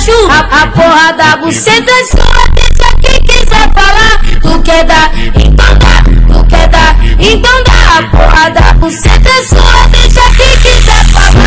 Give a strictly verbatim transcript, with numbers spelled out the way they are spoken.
macho. A, a porra da buceta é sua, deixa quem quiser falar. Tu quer dar, então dá. Tu quer dar, então dá. A porra da buceta é sua, deixa quem quiser falar.